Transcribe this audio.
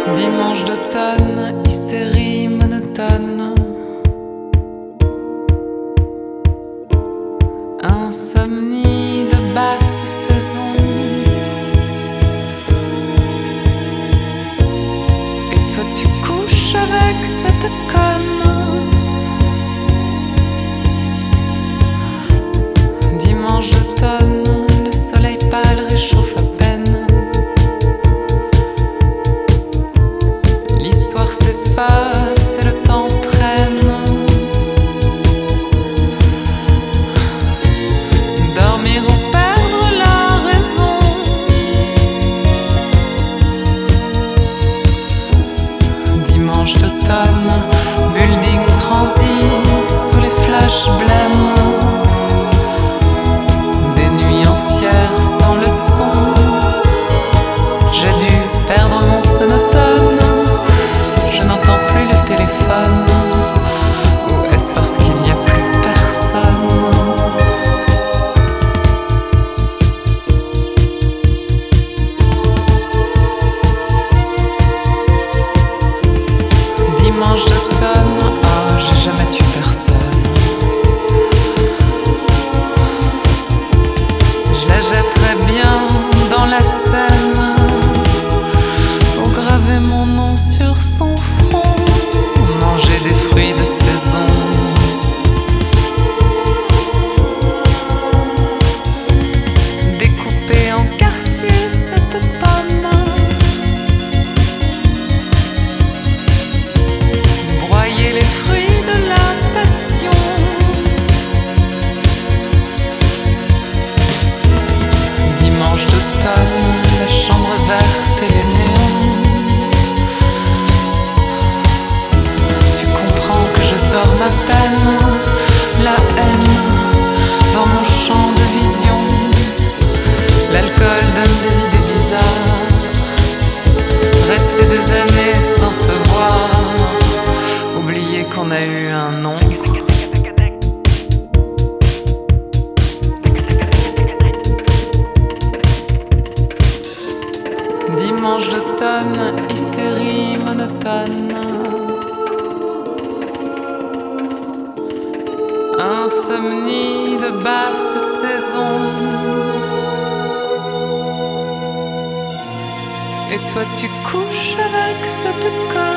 Dimanche d'automne, hystérie monotone. Insomnie de basse saison. Et toi tu couches avec cette conne. Dimanche d'automne, le soleil pâle réchauffe à peine. L'histoire s'efface et le temps traîne. Dormir ou perdre la raison. Dimanche d'automne, building transit sous les flashs blêmes. Des nuits entières sans le son. J'ai dû perdre mon sonotone. Je n'entends plus le téléphone. Ou est-ce parce qu'il n'y a plus personne? Dimanche d'automne, oh, j'ai jamais tué personne. Je la jetterais bien dans la Seine, ou graver mon nom sur son front, manger des fruits de saison. Découper en quartiers cette pomme. Broyer les fruits de la passion. Dimanche d'automne, la chambre verte et les néons. Tu comprends que je dorme à peine. La haine dans mon champ de vision. L'alcool donne des idées bizarres. Rester des années sans se voir. Oublier qu'on a eu un nom. Dimanche d'automne, hystérie monotone. Insomnie de basse saison. Et toi tu couches avec cette conne.